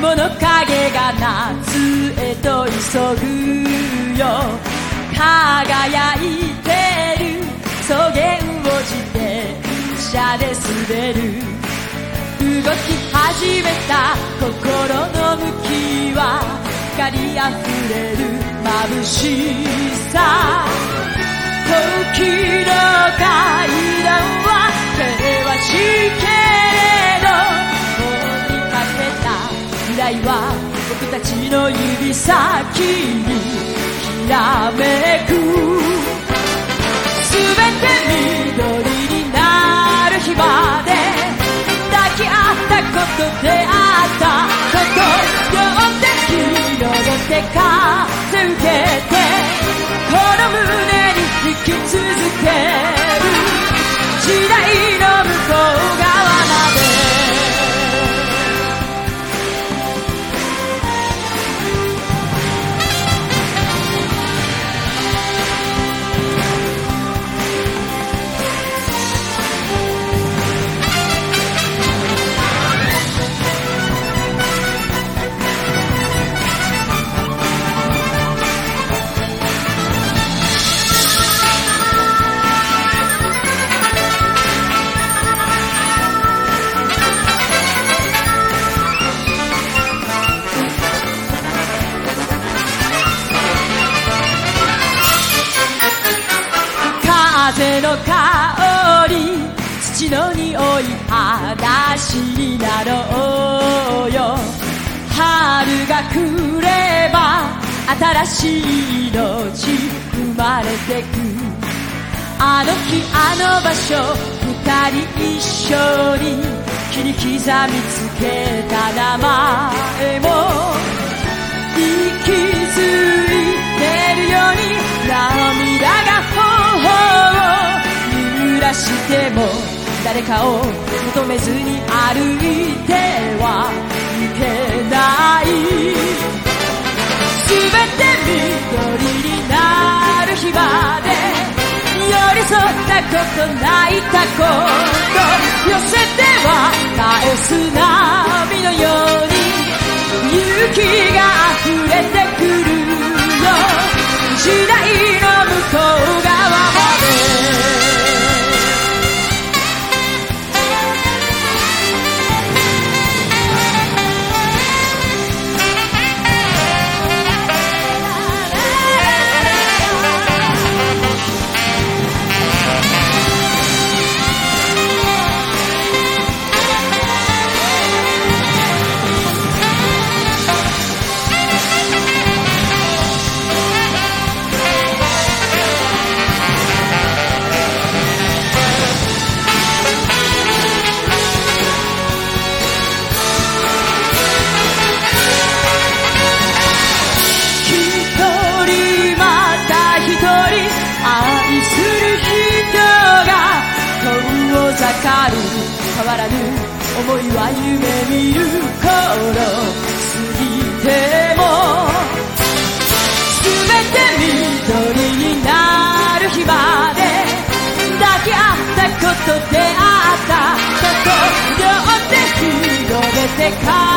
物影が夏へと急ぐよ。輝いてる草原を自転車で滑る。動き始めた心の向きは光あふれる眩しさ。時の階段は険しいけれど、もう見かけた未来は僕たちの指先にきらめく。すべて緑になる日まで抱き合ったこと出会ったこと両手広げて風受けてこの胸に生き続ける時代の向こう側まで。風の香り土の匂い裸足になろうよ。春が来れば新しい命生まれてく。あの日あの場所二人一緒に木に刻みつけた名前も息づいてるように涙が濡らしても誰かを求めずに歩いてはいけない。すべて緑になる日まで寄り添ったこと泣いたこと寄せては返す波のように勇気が溢れてくるよ。時代の向こう側まで。変わらぬ思いは夢見る頃過ぎてもすべて緑になる日まで抱き合ったこと出会ったこと両手広げて